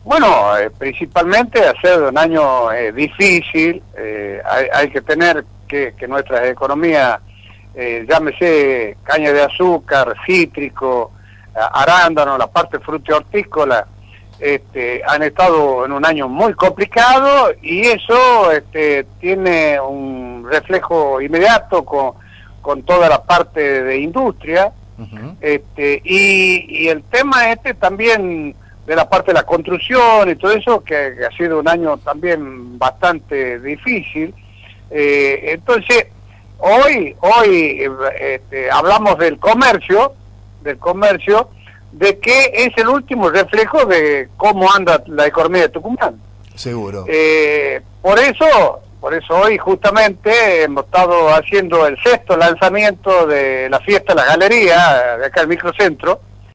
Bueno, principalmente hacer un año difícil, hay que tener que nuestras economías, llámese caña de azúcar, cítrico, arándano, la parte frutihortícola, han estado en un año muy complicado y eso tiene un reflejo inmediato con toda la parte de industria. Uh-huh. Y el tema también de la parte de la construcción y todo eso, que ha sido un año también bastante difícil. Entonces, hoy hablamos del comercio, de que es el último reflejo de cómo anda la economía de Tucumán. Seguro. Por eso hoy justamente hemos estado haciendo el 6º lanzamiento de la fiesta de la galería, de acá el microcentro,